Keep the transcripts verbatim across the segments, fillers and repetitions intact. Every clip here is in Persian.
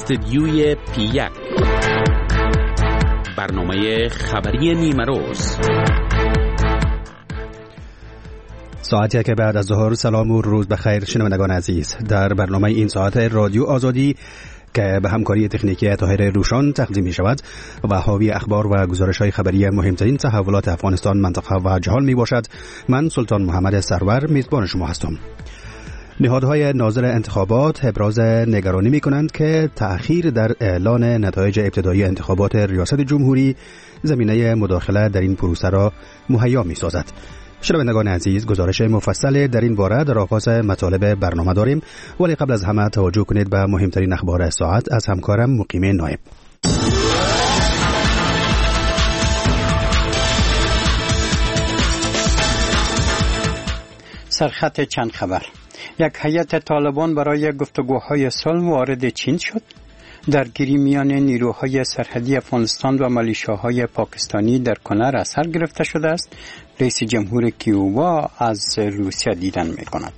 استدیوی پی یک، برنامه خبری نیمه روز. ساعتی که بعد از ظهر. سلام و روز بخیر شنوندگان عزیز. در برنامه این ساعت رادیو آزادی که به همکاری تکنیکی طاهر روشان تقدیم می شود و حاوی اخبار و گزارش‌های خبری مهمترین تحولات افغانستان، منطقه و جهان می باشد، من سلطان محمد سرور میزبان شما هستم. نهادهای ناظر انتخابات ابراز نگرانی می کنند که تأخیر در اعلان نتایج ابتدایی انتخابات ریاست جمهوری زمینه مداخله در این پروسه را مهیا می سازد. شنوندگان عزیز، گزارش مفصل در این باره در آغاز مطالب برنامه داریم، ولی قبل از همه توجه کنید به مهمترین اخبار ساعت از همکارم مقیم نایب. سرخط چند خبر. یک هیئت طالبان برای گفتگوهای صلح وارد چین شد. درگیری میان نیروهای سرحدی افغانستان و ملیشیاهای پاکستانی در کنر اثر گرفته شده است. رئیس جمهور کیوبا از روسیه دیدن می کند.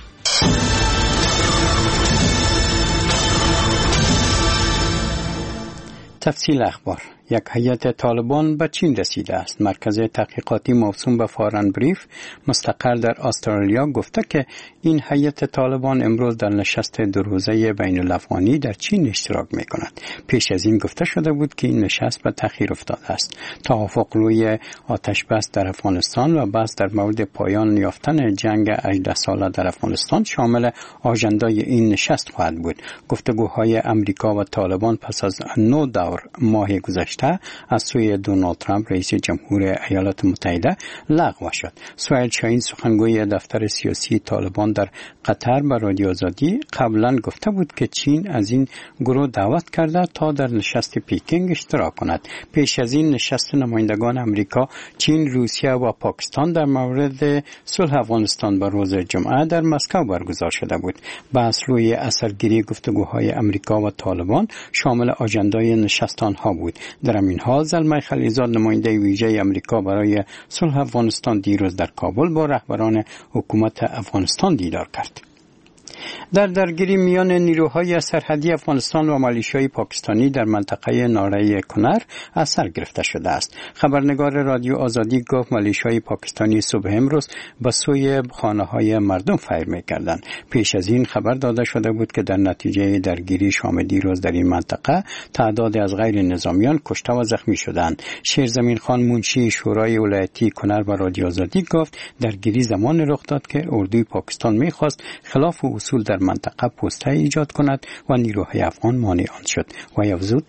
تفصیل اخبار. یک هیئت طالبان به چین رسیده است. مرکز تحقیقاتی موسوم به فارن بریف مستقر در استرالیا گفته که این هیئت طالبان امروز در نشست دو روزه بین الافغانی در چین اشتراک می کند. پیش از این گفته شده بود که این نشست به تأخیر افتاده است. توافق روی آتش بس در افغانستان و بس در مورد پایان یافتن جنگ هجده ساله در افغانستان شامل آژندای این نشست خواهد بود. گفتگوهای امریکا و طالبان پس از نه دور ماه گذشته از سوی دونالد ترامپ رئیس جمهور ایالات متحده لغو شد. سهیل شاهین سخنگوی دفتر سیاسی طالبان در قطر به رادیو آزادی قبلا گفته بود که چین از این گروه دعوت کرده تا در نشست پیکینگ اشتراک کند. پیش از این نشست نمایندگان امریکا، چین، روسیه و پاکستان در مورد صلح افغانستان به روز جمعه در مسکو برگزار شده بود. بحث روی اثرگیری گفتگوهای امریکا و طالبان شامل آژندای نشست آنها بود. در این حال زلمه خلیلزاد نماینده ویژه امریکا برای صلح افغانستان دیروز در کابل با رهبران حکومت افغانستان دیدار کرد. در درگیری میان نیروهای سرحدی افغانستان و ملیشیای پاکستانی در منطقه ناره کنر اثر گرفته شده است. خبرنگار رادیو آزادی گفت ملیشیای پاکستانی صبح امروز به سوی خانه‌های مردم فیر می‌کردند. پیش از این خبر داده شده بود که در نتیجه درگیری شام دیروز در این منطقه تعدادی از غیر نظامیان کشته و زخمی شدند. شیرزمین خان منشی شورای ولایتی کنر به رادیو آزادی گفت درگیری زمان رخ داد که اردوی پاکستان می‌خواست خلاف اصول در منطقه پوسته ایجاد کند و نیروهای افغان مانع آن شد. و افزود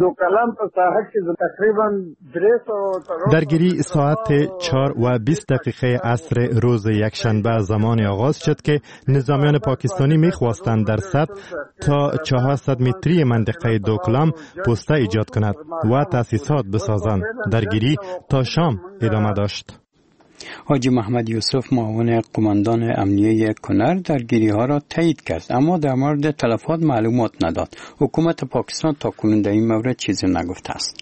درگیری ساعت چهار و بیست دقیقه عصر روز یکشنبه زمان آغاز شد که نظامیان پاکستانی می‌خواستند در سطح تا چهارصد متری منطقه دوکلام پوسته ایجاد کند و تأسیسات بسازند. درگیری تا شام ادامه داشت. حاجی محمد یوسف معاون قماندان امنیه کنر درگیری ها را تایید کرد، اما در مورد تلفات معلومات نداد. حکومت پاکستان تا کنون در این مورد چیزی نگفته است.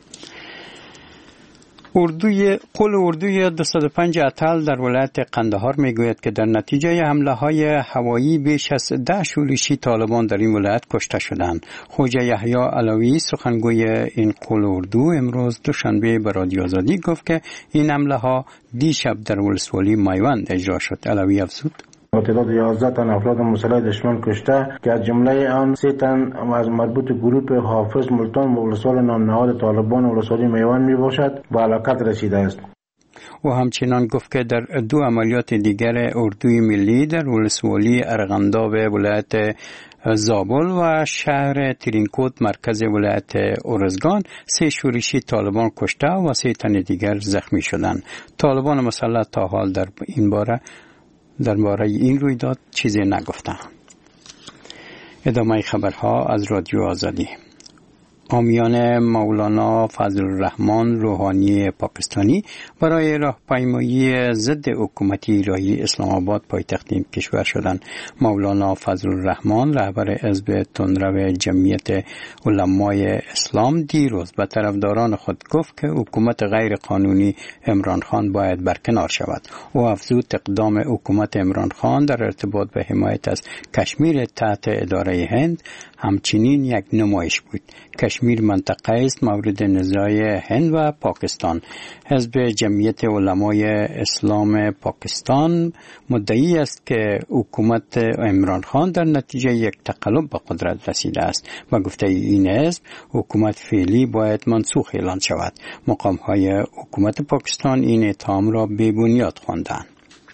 اردوی قول اردوی دویست و پنج اتل در ولایت قندهار میگوید که در نتیجه حمله های هوایی بیش از ده شورشی طالبان در این ولایت کشته شدند. خواجه یحیی علوی سخنگوی این قول اردو امروز دوشنبه به رادیو آزادی گفت که این حمله ها دیشب در ولسوالی میوند اجرا شد. علوی افزود با تعداد یازده تن افراد مسلح دشمن کشته که از جمله آن سه تن از مربوط گروه حافظ ملتان و ولسوال نام نهاد طالبان ولسوالی میوان می باشد و هلاکت رسیده است. و همچنان گفت که در دو عملیات دیگر اردوی ملی در ولسوالی ارغنداب ولایت زابل و شهر ترینکوت مرکز ولایت ارزگان سه شورشی طالبان کشته و سه تن دیگر زخمی شدند. طالبان مسلح تا حال در این باره در باره این رویداد چیزی نگفتند. ادامه خبرها از رادیو آزادی. حامیان مولانا فضل الرحمن روحانی پاکستانی برای راهپیمایی ضد حکومتی الهی اسلام آباد پایتخت این کشور شدند. مولانا فضل الرحمن رهبر حزب تندرو جمعیت علمای اسلام دیروز به طرفداران خود گفت که حکومت غیر قانونی عمران خان باید برکنار شود. او افزود اقدام حکومت عمران خان در ارتباط به حمایت از کشمیر تحت اداره هند همچنین یک نمایش بود. کشمیر منطقه است مورد نزاع هند و پاکستان. حزب جمعیت علمای اسلام پاکستان مدعی است که حکومت عمران خان در نتیجه یک تقلب به قدرت رسیده است. با گفته این حزب حکومت فعلی باید منسوخ اعلان شود. مقام های حکومت پاکستان این اتهام را بی بنیاد خواندند.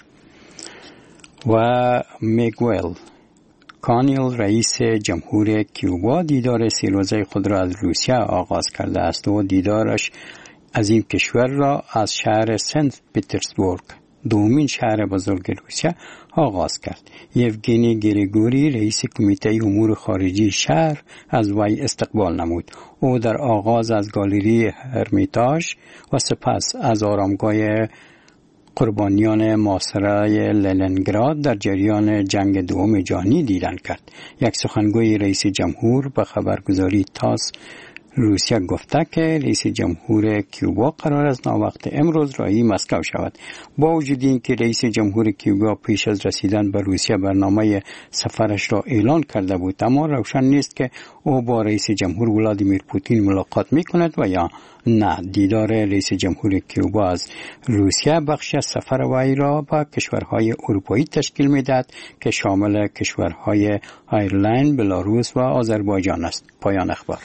و میگوئل کانیل رئیس جمهور کیوبا دیدار سه روزه خود را از روسیه آغاز کرده است و دیدارش از این کشور را از شهر سنت پترزبورگ دومین شهر بزرگ روسیه آغاز کرد. یوگنی گریگوری رئیس کمیته امور خارجی شهر از وی استقبال نمود. او در آغاز از گالری هرمیتاژ و سپس از آرامگاه قربانیان محاصره لنینگراد در جریان جنگ دوم جهانی دیدن کرد. یک سخنگوی رئیس جمهور به خبرگزاری تاس روسیه گفته که رئیس جمهور کیوبا قرار است ناوقت امروز راهی مسکو شود. با وجود اینکه رئیس جمهور کیوبا پیش از رسیدن به روسیه برنامه سفرش را اعلان کرده بود، اما روشن نیست که او با رئیس جمهور ولادیمیر پوتین ملاقات میکند و یا نه. دیدار رئیس جمهور کیوبا از روسیه بخش از سفر وی را به کشورهای اروپایی تشکیل میدهد که شامل کشورهای ایرلند، بلاروس و آذربایجان است. پایان اخبار.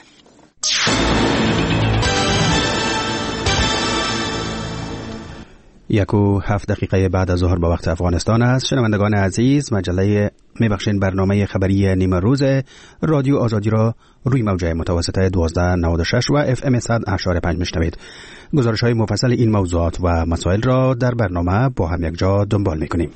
یک و هفت دقیقه بعد از ظهر با وقت افغانستان است. شنوندگان عزیز، مجله میبخشین برنامه خبری نیمه روز رادیو آزادی را روی موج متوسط دوازده نود و شش و اف ام صد اشاره پنج میشنوید. گزارش های مفصل این موضوعات و مسائل را در برنامه با هم یک جا دنبال میکنیم.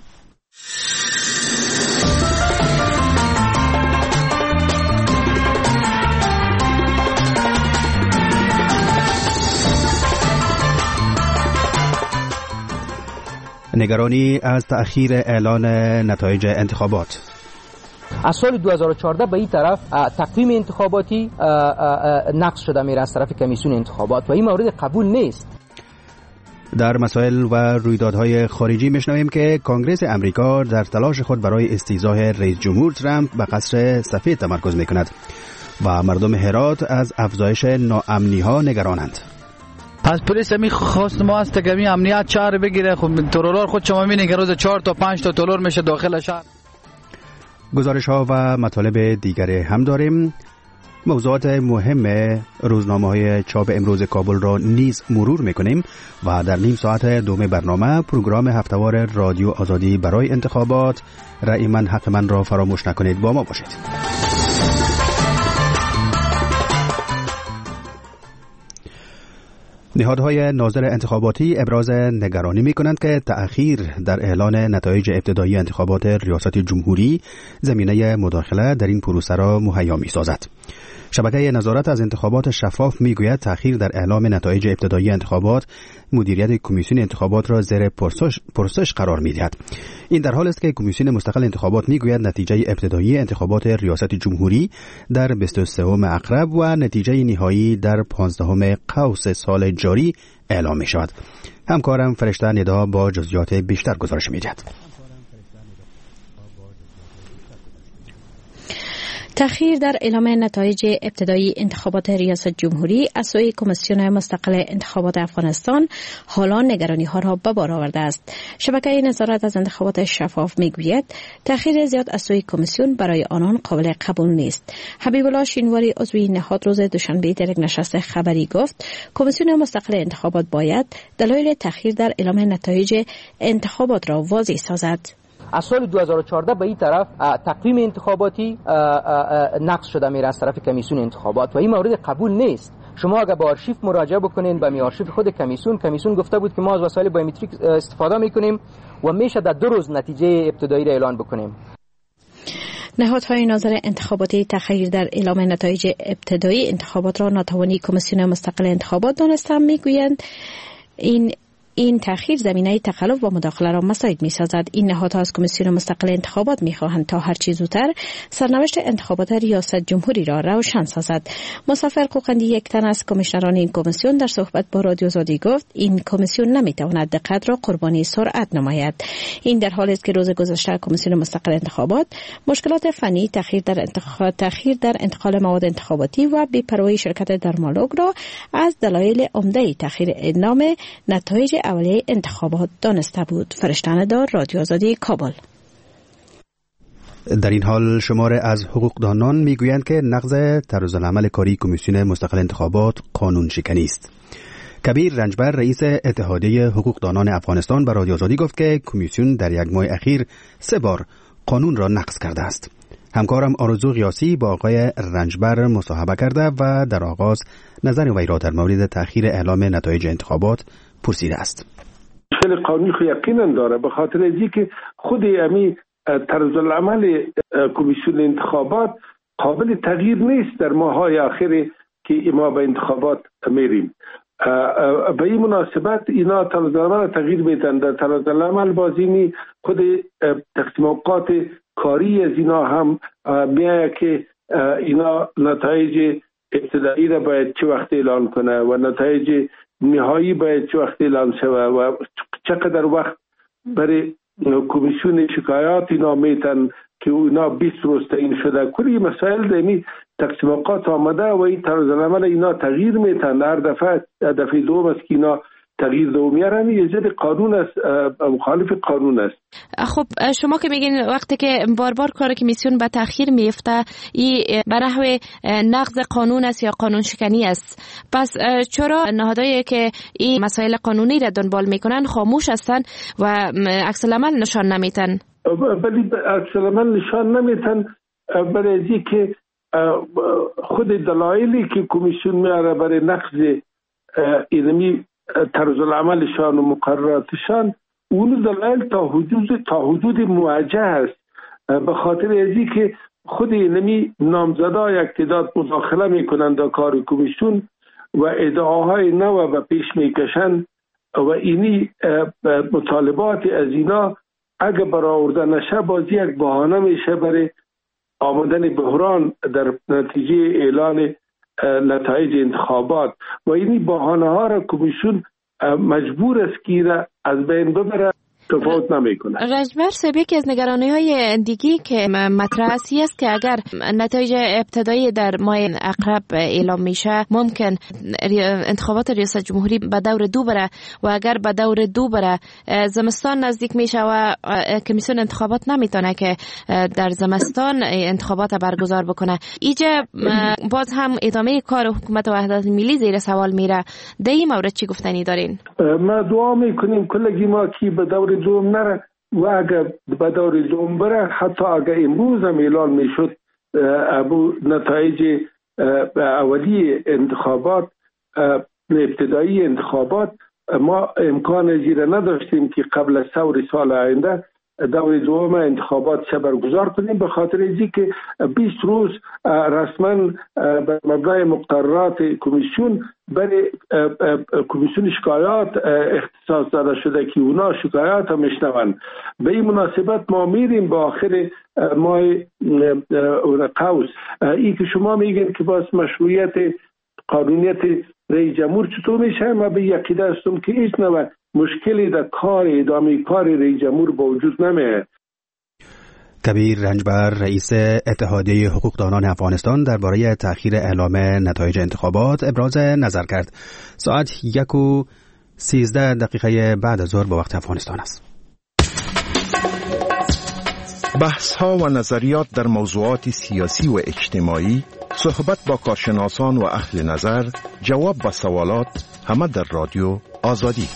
نگرانی از تأخیر اعلان نتایج انتخابات. از سال دو هزار و چهارده به این طرف تقویم انتخاباتی نقض شده میره از طرف کمیسیون انتخابات و این مورد قبول نیست. در مسائل و رویدادهای خارجی میشنویم که کنگره امریکا در تلاش خود برای استیضاح رئیس جمهور ترامپ به قصر سفید تمرکز میکند و مردم هرات از افزایش ناامنی ها نگرانند. از پلیس می خواست ما است که می امنیت شهر بگیره. خب ترورار خود شما میبینید که روز چهار تا پنج تا ترور میشه داخل شهر. گزارش ها و مطالب دیگری هم داریم. موضوعات مهم روزنامه های چاپ امروز کابل را نیز مرور میکنیم و در نیم ساعت دوم برنامه پروگرام هفتهوار رادیو آزادی برای انتخابات رأی من حق من را فراموش نکنید. با ما باشید. نهادهای ناظر انتخاباتی ابراز نگرانی می‌کنند که تأخیر در اعلان نتایج ابتدایی انتخابات ریاست جمهوری زمینه مداخله در این پروسه را مهیا می‌سازد. شبکه نظارت از انتخابات شفاف میگوید تأخیر در اعلام نتایج ابتدایی انتخابات مدیریت کمیسیون انتخابات را زیر پرسش, پرسش قرار می‌دهد. این در حالی است که کمیسیون مستقل انتخابات میگوید نتیجه ابتدایی انتخابات ریاست جمهوری در بیست و سوم اقرب و نتیجه نهایی در پانزدهم قوس سال جاری اعلام می‌شود. همکارم فرشته ندا با جزئیات بیشتر گزارش می‌دهد. تأخیر در اعلام نتایج ابتدایی انتخابات ریاست جمهوری از سوی کمیسیون مستقل انتخابات افغانستان حالا نگرانی ها را به بار آورده است. شبکه نظارت از انتخابات شفاف میگوید تأخیر زیاد از سوی کمیسیون برای آنان قابل قبول نیست. حبیب الله شینواری عضو نهاد روز دوشنبه در یک نشست خبری گفت کمیسیون مستقل انتخابات باید دلایل تأخیر در اعلام نتایج انتخابات را واضح سازد. از سال دو هزار و چهارده به این طرف تقویم انتخاباتی نقض شده میره از طرف کمیسیون انتخابات و این مورد قبول نیست. شما اگر به آرشیو مراجعه بکنین به می آرشیو خود کمیسیون کمیسیون گفته بود که ما از وسایل بایومتریک استفاده میکنیم و میشه در دو روز نتیجه ابتدایی را اعلان بکنیم. نهادهای ناظر انتخاباتی تأخیر در اعلام نتایج ابتدایی انتخابات را ناتوانی کمیسیون مستقل انتخابات دانستند. میگویند این این تأخیر زمینه تخلف و مداخله را مساعد می‌سازد. این نهادها از کمیسیون مستقل انتخابات می‌خواهند تا هر چه زودتر سرنوشت انتخابات ریاست جمهوری را روشن سازد. مسافر قوقندی یک تن از کمیشنران این کمیسیون در صحبت با رادیو آزادی گفت این کمیسیون نمی‌تواند دقت را قربانی سرعت نماید. این در حالی است که روز گذشته کمیسیون مستقل انتخابات مشکلات فنی، تأخیر در انتخاب تأخیر در انتقال مواد انتخاباتی و بی‌پروایی شرکت درمالوگ را از دلایل عمده تأخیر اعلام نتایج اولیه انتخابات دانسته بود. فرشته دار، رادیو آزادی، کابل. در این حال شماره از حقوقدانان میگویند که نقض طرزالعمل کاری کمیسیون مستقل انتخابات قانون شکنی است. کبیر رنجبر رئیس اتحادیه حقوقدانان افغانستان به رادیو آزادی گفت که کمیسیون در یک ماه اخیر سه بار قانون را نقض کرده است. همکارم آرزو قیاسی با آقای رنجبر مصاحبه کرده و در آغاز نظر وی را در مورد تأخیر اعلام نتایج انتخابات پرسیده است. مشکل قانونی خو یقینا داره، به خاطر اینکه که خود امی طرز العمل کمیسیون انتخابات قابل تغییر نیست در ماه‌های اخیر که ما به انتخابات میریم. به این مناسبت اینا طرز العمل تغییر میدن. در طرز العمل بازینی خود تقسیم اوقات کاری از اینا هم میایه که اینا نتایج ابتدایی را باید چه وقت اعلان کنه و نتایج نهایی باید چه وقت اعلان شوه و چقدر وقت برای کمیسیون شکایات اینا میتن که اینا بیست روز تعیین شده. کلی مسائل دمی تقسیم اوقات آمده و این طرز العمل اینا تغییر میتن. هر دفعه دفعه دوم است که اینا تغییر دومیارن. یه جد قانون است، مخالف قانون است. خب شما که میگین وقتی که بار بار کار کمیسیون به تأخیر میفته این به نحو نقض قانون است یا قانون شکنی است، پس چرا نهادهایی که این مسائل قانونی را دنبال میکنن خاموش هستن و عکس العمل نشان نمیتن؟ ولی عکس العمل نشان نمیتن برای اینکه که خود دلایلی که کمیسیون میاره برای نقض اینمی طرز العملشان و مقرراتشان اون دلایل تا حدود تا حدود موجه است. به خاطر ازی که خود اینمی نامزدای اقتدار مداخله میکنند در کار کمیسیون و ادعاهای نو و پیش میکشند و اینی مطالبات از اینا اگه برآورده نشه بازی یک بهانه میشه برای آمدن بحران در نتیجه اعلان نتایج انتخابات و اینی بهانه ها را کمیسیون مجبور است که از بین ببره. تفاوت نمیکنه. رنجبر صاحب، یکی از نگرانی های دیگی که مطرح است که اگر نتایج ابتدایی در ماه اقرب اعلام میشه ممکن انتخابات ریاست جمهوری به دور دو بره و اگر به دور دو بره زمستان نزدیک میشه و کمیسیون انتخابات نمیتونه که در زمستان انتخابات برگزار بکنه. اینجا باز هم ادامه کار حکومت وحدت ملی زیر سوال میره. در این مورد چی گفتنی دارین؟ ما دعا میکنیم کلگی ما کی به دور دوم نره و اگر به دور دوم بره، حتی اگر امروز هم اعلان میشد ابو نتایج اولی انتخابات ابتدایی انتخابات، ما امکان زیره نداشتیم که قبل از ثور سال آینده دور دوم انتخابات چه برگزار کنیم، به خاطر اینکه که بیست روز رسما به مبنای مقررات کمیسیون برای کمیسیون شکایات اختصاص داده شده که اونا شکایات هم میشنون. به این مناسبت ما میریم با آخر ماه قوس. این که شما میگین که باز مشروعیت قانونیت رئیس جمهور چطور میشه، ما به یقیده هستم که هیچ نوع مشکلی در کار ادامه کار رئیس جمهور با وجود نمیاد. کبیر رنجبر رئیس اتحادیه حقوقدانان افغانستان درباره تأخیر اعلام نتایج انتخابات ابراز نظر کرد. ساعت یک و سیزده دقیقه بعد از ظهر به وقت افغانستان است. بحث ها و نظریات در موضوعات سیاسی و اجتماعی، صحبت با کارشناسان و اهل نظر، جواب به سوالات، همه در رادیو آزادی.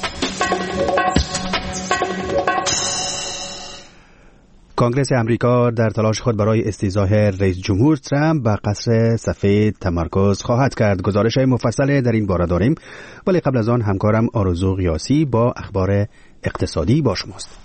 کنگره امریکا در تلاش خود برای استیضاح رئیس جمهور ترامپ به قصر سفید تمرکز خواهد کرد. گزارش مفصل در این باره داریم، ولی قبل از آن همکارم آرزو قیاسی با اخبار اقتصادی با شماست.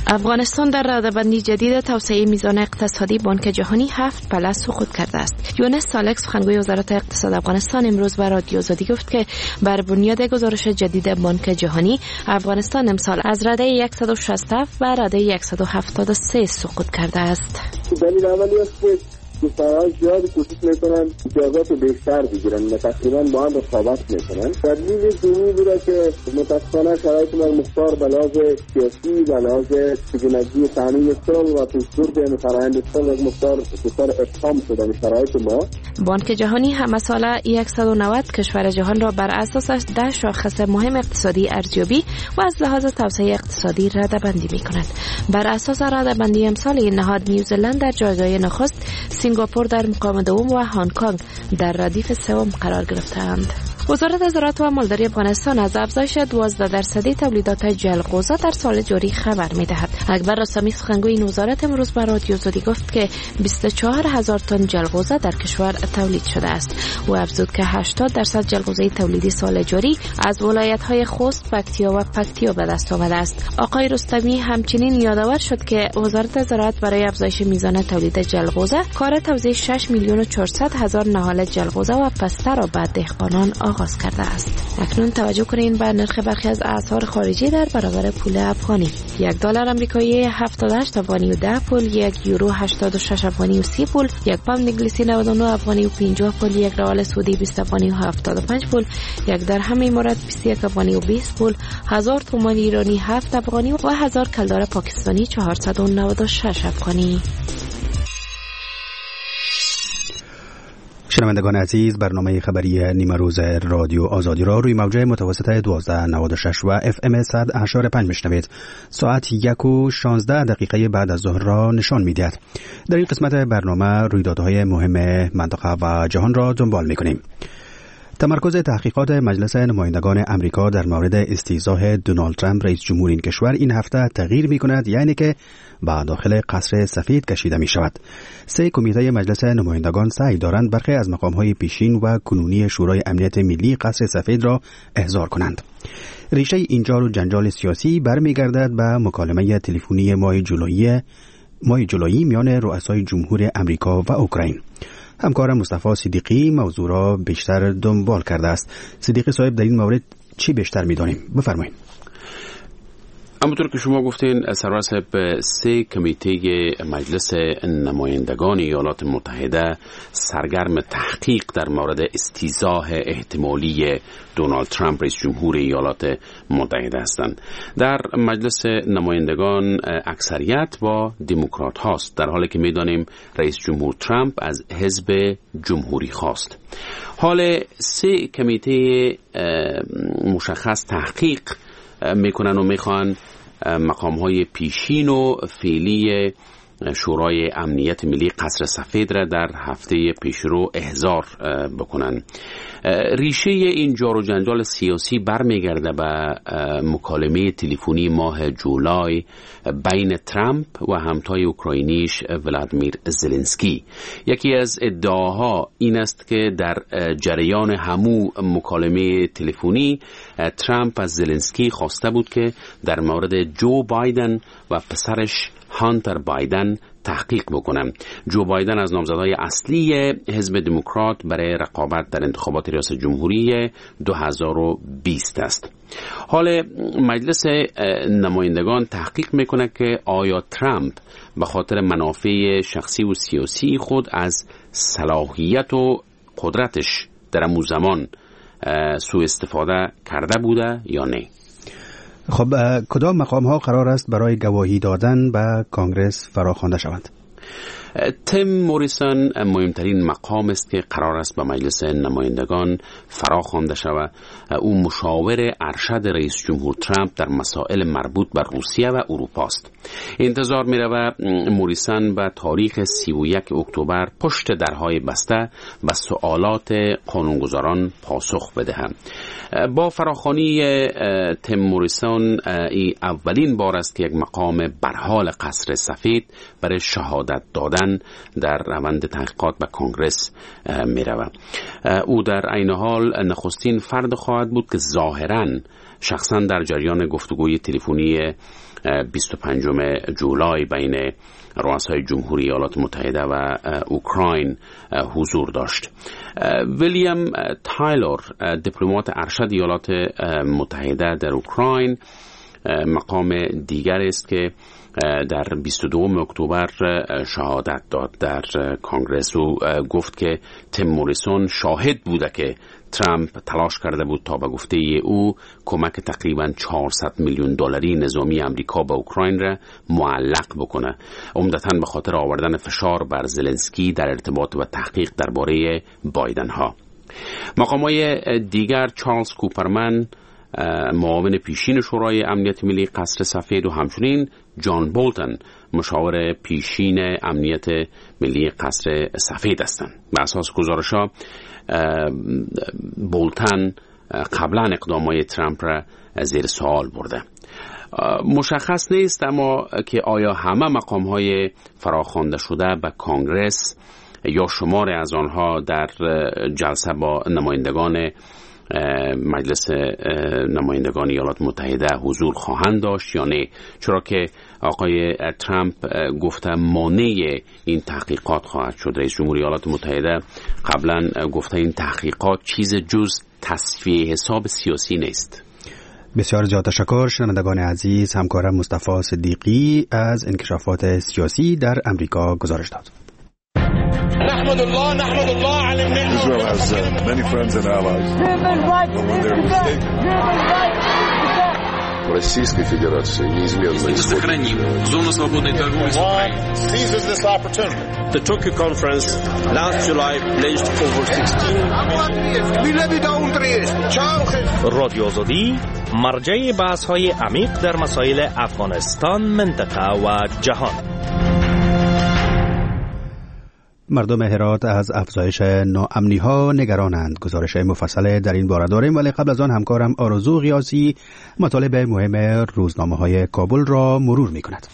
افغانستان در رده‌بندی جدید توسعه میزان اقتصادی بانک جهانی هفت پله سقوط کرده است. یونس سالکس سخنگوی وزارت اقتصاد افغانستان امروز به رادیو آزادی گفت که بر بنیاد گزارش جدید بانک جهانی افغانستان امسال از رده صد و شصت و هفت و رده صد و هفتاد و سه سقوط کرده است. دلیل اولی است که کشورهای زیادی کوشش میکنن امتیازات بیشتر بگیرن و تقریبا با هم رقابت میکنن. دلیل دومی بوده که متاسفانه شرایط ما مختار به لحاظ سیاسی و لحاظ چگونگی تامین صلح و پیشبرد بین فرآیند صلح مختار مختار ابهام شده شرایط ما. بانک جهانی همه ساله صد و نود کشور جهان را بر اساس ده شاخص مهم اقتصادی ارزیابی و از لحاظ توسعه اقتصادی رده‌بندی میکنند. بر اساس رده‌بندی امسال این نهاد نیوزلند در جایگاه نخست، سینگاپور در مقام دوم و هنگ کنگ در ردیف سوم قرار گرفتند. وزارت زراعت و مالداری افغانستان از افزایش دوازده درصدی تولیدات جلغوزه در سال جاری خبر می‌دهد. اکبر رستمی سخنگوی این وزارت امروز به رادیو آزادی گفت که بیست و چهار هزار تن جلغوزه در کشور تولید شده است. او افزود که هشتاد درصد جلغوزه تولیدی سال جاری از ولایت‌های خوست، پکتیا و پکتیا به دست آمده است. آقای رستمی همچنین یادآور شد که وزارت زراعت برای افزایش میزان تولید جلغوزه کار توزیع شش میلیون و چهارصد هزار نهال جلغوزه و پسته را به دهقانان آغاز کرده است. اکنون توجه کنید به نرخ برخی از اسعار خارجی در برابر پول افغانی. یک دلار آمریکایی هفتاد و هشت افغانی و ده پول، یک یورو هشتاد و شش افغانی و سی پول، یک پوند انگلیسی نود و نه افغانی و پنجاه پول، یک ریال سعودی بیست افغانی و هفتاد و پنج پول، یک درهم امارات بیست و یک افغانی و بیست پول، هزار تومان ایرانی هفت افغانی و هزار کلدار پاکستانی چهارصد و نود و شش افغانی. شنوندگان عزیز، برنامه خبری نیمه روز رادیو آزادی را روی موجه متوسط دوازده نود و شش و اف ام صد و هشت و پنج میشنوید. ساعت یک و شانزده دقیقه بعد از ظهر را نشان میدهد. در این قسمت برنامه رویدادهای مهم منطقه و جهان را دنبال میکنیم. تمرکز تحقیقات مجلس نمایندگان امریکا در مورد استیضاح دونالد ترامپ رئیس جمهور این کشور این هفته تغییر می کند، یعنی که به داخل قصر سفید کشیده می شود. سه کمیته مجلس نمایندگان سعی دارند برخی از مقامهای پیشین و کنونی شورای امنیت ملی قصر سفید را احضار کنند. ریشه این جار و جنجال سیاسی برمیگردد به مکالمه تلفنی ماه جولایی ماه جولایی میان رؤسای جمهور امریکا و اوکراین. همکارم مصطفی صدیقی موضوع را بیشتر دنبال کرده است. صدیقی صاحب، در این مورد چی بیشتر می‌دانیم؟ بفرمایید. همونطور که شما گفتین، سرور صاحب، سه کمیته مجلس نمایندگان ایالات متحده سرگرم تحقیق در مورد استیضاح احتمالی دونالد ترامپ رئیس جمهور ایالات متحده هستند. در مجلس نمایندگان اکثریت با دموکرات هاست، در حالی که می‌دانیم رئیس جمهور ترامپ از حزب جمهوری خواست. حال سه کمیته مشخص تحقیق میکنن و میخوان مقام های پیشین و فعلی شورای امنیت ملی قصر سفید را در هفته پیشرو احضار بکنن. ریشه این جار و جنجال سیاسی برمیگرده به مکالمه تلفنی ماه جولای بین ترامپ و همتای اوکراینیش ولادیمیر زلنسکی. یکی از ادعاها این است که در جریان همو مکالمه تلفنی ترامپ از زلنسکی خواسته بود که در مورد جو بایدن و پسرش هانتر بایدن تحقیق بکنم. جو بایدن از نامزدهای اصلی حزب دموکرات برای رقابت در انتخابات ریاست جمهوری دو هزار و بیست است. حال مجلس نمایندگان تحقیق میکنه که آیا ترامپ به خاطر منافع شخصی و سیاسی خود از صلاحیت و قدرتش در امو زمان سوء استفاده کرده بوده یا نه؟ خب کدام مقام ها قرار است برای گواهی دادن به کانگرس فراخوانده شوند؟ تیم موریسون مهمترین مقام است که قرار است به مجلس نمایندگان فراخوانده شود. او مشاور ارشد رئیس جمهور ترامپ در مسائل مربوط به روسیه و اروپا است. انتظار می رود موریسون به تاریخ سی و یک اکتبر پشت درهای بسته به سوالات قانونگذاران پاسخ بدهد. با فراخوانی تیم موریسون ای اولین بار است که یک مقام برحال قصر سفید برای شهادت شهادت دادن در روند تحقیقات به کنگرس می رود. او در عین حال نخستین فرد خواهد بود که ظاهراً شخصاً در جریان گفتگوی تلفنی بیست و پنجم جولای بین رؤسای جمهوری ایالات متحده و اوکراین حضور داشت. ویلیام تایلور، دیپلمات ارشد ایالات متحده در اوکراین، مقام دیگر است که در بیست و دوم اکتبر شهادت داد در کنگرس. او گفت که تیم موریسون شاهد بوده که ترامپ تلاش کرده بود تا به گفته او کمک تقریباً چهارصد میلیون دلاری نظامی امریکا به اوکراین را معلق بکنه، عمدتاً به خاطر آوردن فشار بر زلنسکی در ارتباط و تحقیق درباره بایدن ها. مقامای دیگر چارلز کوپرمن، معاون پیشین شورای امنیت ملی قصر سفید، و همچنین جان بولتن، مشاور پیشین امنیت ملی قصر سفید هستند. به اساس گزارش‌ها بولتن قبلا اقدامات ترامپ را زیر سوال برده. مشخص نیست اما که آیا همه مقام‌های فراخوانده شده به کنگرس یا شمار از آنها در جلسه با نمایندگان مجلس نمایندگان ایالات متحده حضور خواهند داشت یا نه، چرا که آقای ترامپ گفته مانع این تحقیقات خواهد شد. رئیس جمهوری ایالات متحده قبلا گفته این تحقیقات چیز جز تصفیه حساب سیاسی نیست. بسیار زیاد تشکر شنوندگان عزیز. همکارم مصطفی صدیقی از انکشافات سیاسی در امریکا گزارش داد. نحمد الله نحمد الله على النعمة. Israel has uh, many friends and allies. When they're mistaken. Российской Федерации неизменно сохраним зону свободной торговли с Украиной. Seizes this opportunity. The Tokyo conference last July pledged over sixteen رادیو آزادی مرجع بحث‌های عمیق در مسائل افغانستان، منطقه و جهان. مردم هرات از افزایش ناامنی ها نگرانند. گزارش مفصل در این باره داریم، ولی قبل از آن همکارم آرزو غیاثی مطالب مهم روزنامه های کابل را مرور می کند.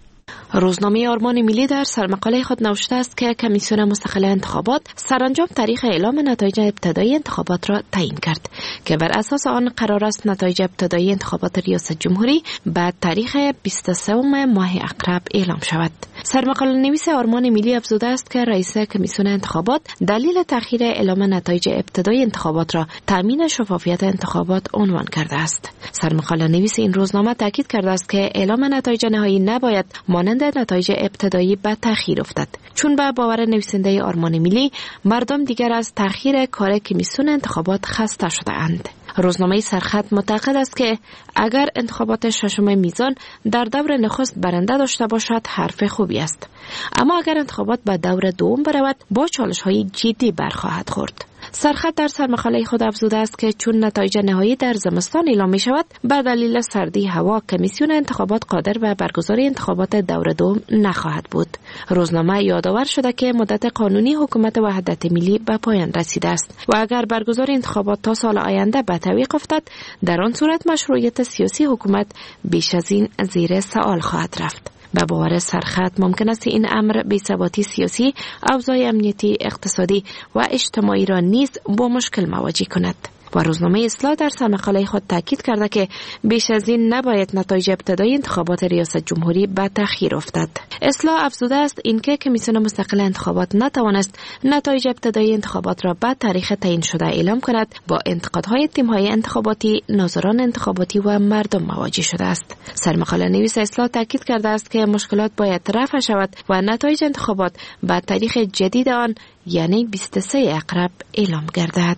روزنامه آرمان ملی در سرمقاله خود نوشته است که کمیسیون مستقل انتخابات سرانجام تاریخ اعلام نتایج ابتدایی انتخابات را تعیین کرد که بر اساس آن قرار است نتایج ابتدایی انتخابات ریاست جمهوری بعد تاریخ بیست و سه ماه عقرب اعلام شود. سرمقاله نویس آرمان ملی افزوده است که رئیس کمیسیون انتخابات دلیل تأخیر اعلام نتایج ابتدایی انتخابات را تامین شفافیت انتخابات عنوان کرده است. سرمقاله نویس این روزنامه تاکید کرده است که اعلام نتایج نهایی نباید مانند نتایج ابتدایی به تأخیر افتد، چون به باور نویسنده آرمان ملی مردم دیگر از تأخیر کار کمیسیون انتخابات خسته شده اند. روزنامه سرخط معتقد است که اگر انتخابات ششم میزان در دور نخست برنده داشته باشد حرف خوبی است، اما اگر انتخابات به دور دوم برود با چالش‌های جدی برخواهد خورد. سرخط در سرمقاله خود افزوده است که چون نتایج نهایی در زمستان اعلام می شود، به دلیل سردی هوا کمیسیون انتخابات قادر به برگزاری انتخابات دور دوم نخواهد بود. روزنامه یادآور شده که مدت قانونی حکومت وحدت ملی به پایان رسیده است و اگر برگزاری انتخابات تا سال آینده به تعویق افتد، در آن صورت مشروعیت سیاسی حکومت بیش از این زیر سوال خواهد رفت. به باور سرخط ممکن است این امر بی‌ثباتی سیاسی، اوضاع امنیتی، اقتصادی و اجتماعی را نیز با مشکل مواجه کند. و روزنامه اصلاح در سرمقاله خود تاکید کرده که بیش از این نباید نتایج ابتدایی انتخابات ریاست جمهوری به تأخیر افتد. اصلاح افزوده است اینکه کمیسیون مستقل انتخابات نتوانست نتایج ابتدایی انتخابات را به تاریخ تعیین شده اعلام کند، با انتقادهای تیم‌های انتخاباتی، ناظران انتخاباتی و مردم مواجه شده است. سرمقاله نویس اصلاح تاکید کرده است که مشکلات باید رفع شود و نتایج انتخابات به تاریخ جدید آن یعنی بیست و سه عقرب اعلام گردد.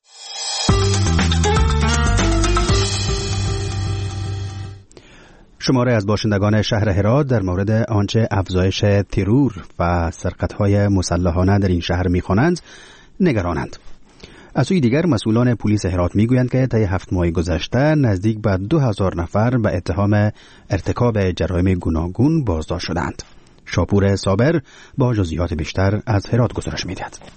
شماره از باشندگان شهر هرات در مورد آنچه افزایش ترور و سرقت‌های مسلحانه در این شهر می‌خوانند نگرانند. از سوی دیگر مسئولان پلیس هرات میگویند که طی هفت ماه گذشته نزدیک به دو هزار نفر به اتهام ارتکاب جرایم گوناگون بازداشت شدند. شاپور صابر با جزئیات بیشتر از هرات گزارش می‌دهد.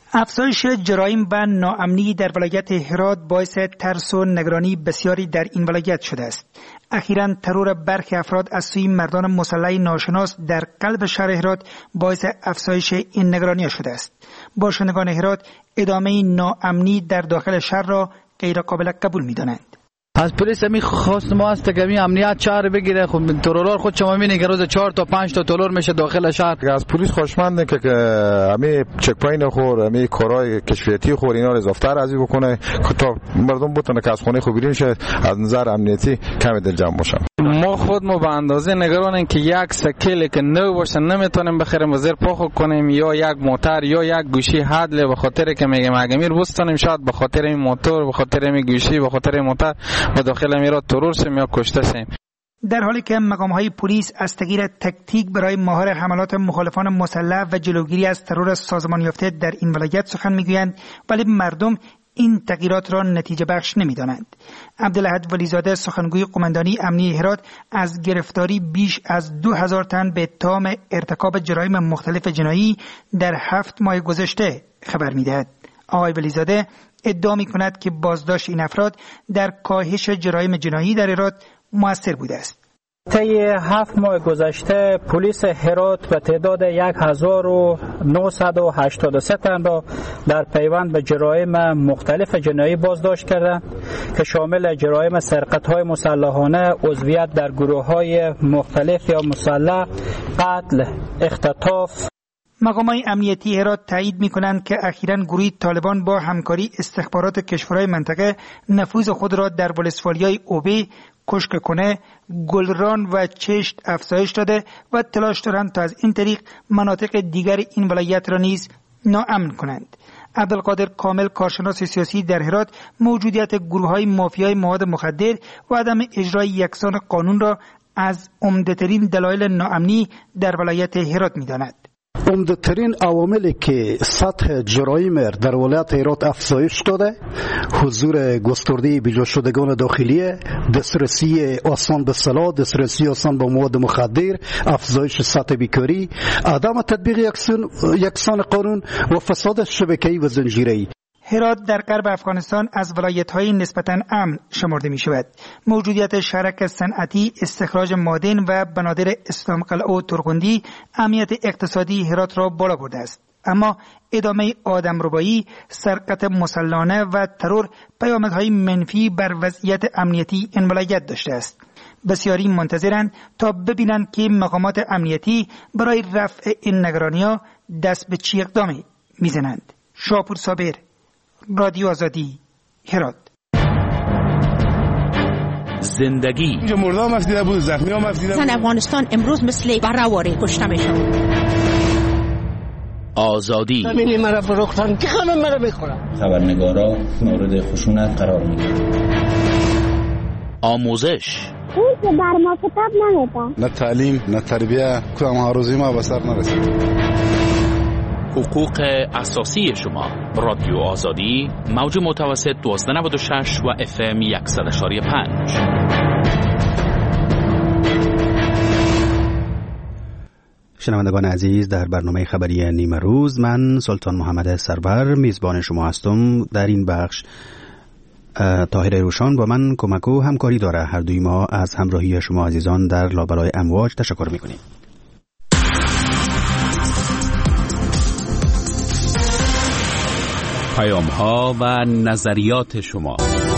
افزایش جرایم و ناامنی در ولایت هرات باعث ترس و نگرانی بسیاری در این ولایت شده است. اخیراً ترور برخی افراد از سوی مردان مسلح ناشناس در قلب شهر هرات باعث افزایش این نگرانی شده است. باشندگان هرات ادامه ناامنی در داخل شهر را غیر قابل قبول می‌دانند. از پلیس همی خواست ما است که همی امنیت شهر بگیره. خب ترورار خود شما می‌بینید که روز چهار تا پنج تا ترور میشه داخل شهر. از پلیس خوشمنده که همی چک پوینت خور، همی کارهای کشفیتی خور اینا رو اضافه‌تر ازی بکنه تا مردم بتونه که از خونه خوب بیرون شه، از نظر امنیتی کم دل جمع باشن. ما خود ما به اندازه نگرانیم که یک سکیل که نو باشه نمیتونیم بخریم و زیر پا کنیم، یا یک موتور یا یک گوشی حدله، به خاطر که میگم اگمیر بستانیم شاید به خاطر این موتور، به خاطر این گوشی، به خاطر این موتور و داخل میرا ترور شیم یا کشته شیم. در حالی که مقام‌های پلیس از تغییر تکتیک برای مهار حملات مخالفان مسلح و جلوگیری از ترور سازمان یافته در این ولایت سخن میگویند، ولی مردم این تغییرات را نتیجه بخش نمی‌دانند. عبدالاحد ولیزاده سخنگوی قماندانی امنی هرات از گرفتاری بیش از دو هزار تن به اتهام ارتکاب جرایم مختلف جنایی در هفت ماه گذشته خبر می‌دهد. آقای ولیزاده ادعا می‌کند که بازداشت این افراد در کاهش جرایم جنایی در هرات مؤثر بوده است. طی هفت ماه گذشته پلیس هرات به تعداد یک هزار و نهصد و هشتاد و سه تن را در پیوند به جرایم مختلف جنایی بازداشت کرده که شامل جرایم سرقت‌های مسلحانه، عضویت در گروه‌های مختلف یا مسلح، قتل، اختطاف. مقامات امنیتی هرات تایید می‌کنند که اخیراً گروه طالبان با همکاری استخبارات کشورهای منطقه نفوذ خود را در ولسوالی‌های اوبه، کشککنه، گلران و چشت افزایش داده و تلاش دارند تا از این طریق مناطق دیگر این ولایت را نیز ناامن کنند. عبدالقادر کامل کارشناس سیاسی در هرات موجودیت گروه‌های مافیای مواد مخدر و عدم اجرای یکسان قانون را از عمده‌ترین دلایل ناامنی در ولایت هرات می‌داند. عمده‌ترین عواملی که سطح جرایم در ولایت هرات افزایش داده، حضور گسترده بیجا شدگان داخلی، دسترسی آسان به سلاح، دسترسی آسان به مواد مخدر، افزایش سطح بیکاری، عدم تطبیق یکسان قانون و فساد شبکه‌ای و زنجیره‌ای. هرات در غرب افغانستان از ولایت‌های نسبتاً امن شمرده می‌شود. موجودیت شرک صنعتی، استخراج معادن و بنادر اسلام قلعه و ترغندی امنیت اقتصادی هرات را بالا برده است. اما ادامه آدمربایی، سرقت مسلحانه و ترور پیامدهای منفی بر وضعیت امنیتی این ولایت داشته است. بسیاری منتظرند تا ببینند که مقامات امنیتی برای رفع این نگرانی‌ها دست به چه اقدامی می‌زنند. شاپور صابر، رادیو آزادی، هرات. زندگی اینجا مرده هم افدیده بود، زخمی هم افدیده بود. زن افغانستان امروز مثل برهواری کشته میشن. آزادی همینی مرا فروختن که همه مرا بخورن. خبرنگارا مورد خشونت قرار میگیرن. آموزش اون که در ما کتاب نمیده. نه تعلیم نه تربیه، کدام هاروزی ما به سر نرسید. حقوق اساسی شما. رادیو آزادی، موج متوسط دوازده نود و شش و اف ام صد و پنج. شنوندگان عزیز، در برنامه خبری نیمه روز من سلطان محمد سرور میزبان شما هستم. در این بخش طاهر روشان با من کمک و همکاری داره. هر دوی ما از همراهی شما عزیزان در لابلای امواج تشکر میکنیم. پیام ها و نظریات شما.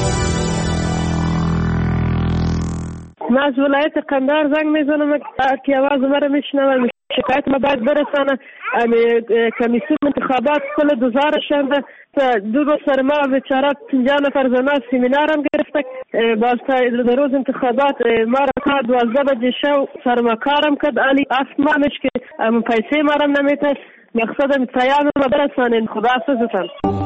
من از ولایت قندهار زنگ میزنم که آواز مرا میشنوم. شکایت ما باید برسانه. کمیسیون انتخابات کل دوزار شنده دو روز سر ما بیچاره پنجاه نفر زنا سیمینار هم گرفته. باز تا روز انتخابات ما را تا دوازده بجه شو سر ما کارم کرد. علی افمانش که پیسه ما را نمیتر. مقصدم پیام ما برسانین. خدا حافظتان.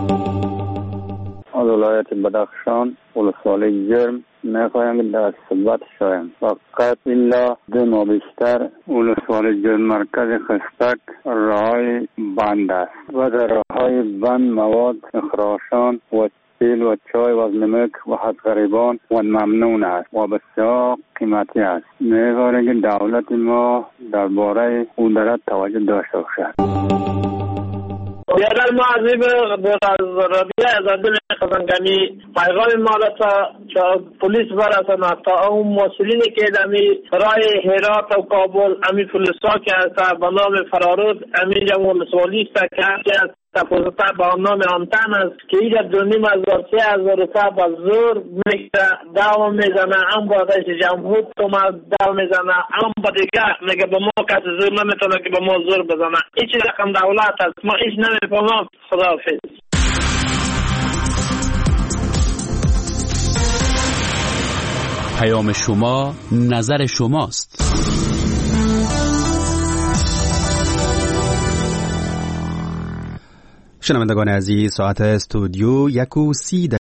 از ولایت بدخشان ولسوالی جرم میخوایم در ثبت شویم. فقط الا دو ماه بیشتر ولسوالی جرم مرکز خستک راهای بند است و در راهای بند مواد اخراشان و تیل و چای و نمک و حد غریبان و ممنون است و بسیار قیمتی است. می‌باید که دولت ما درباره اون درد توجه داشته باشد. بیادر ما عزیب رادیه ازاده میخواستن کمی پیغام ما را تا پولیس برسن تا اون مسئولینی که دمی رای هرات و کابل امی پولیس ها که هست به نام فرارود امی جمعون سوالیست که هست تپوزتا با نام آمتن است که ایجا دونیم از ورسی از روپا با زور میگه داو میزنه ام با داشت جمهور تو ما داو میزنه ام با دیگه میگه با ما کسی زور نمیتونه که با ما زور بزنه ایچی رقم دولت است ما ایش نمیفهمم. خداحافظ. پیام شما نظر شماست. شنوندگان عزیز، ساعت استودیو یک و سی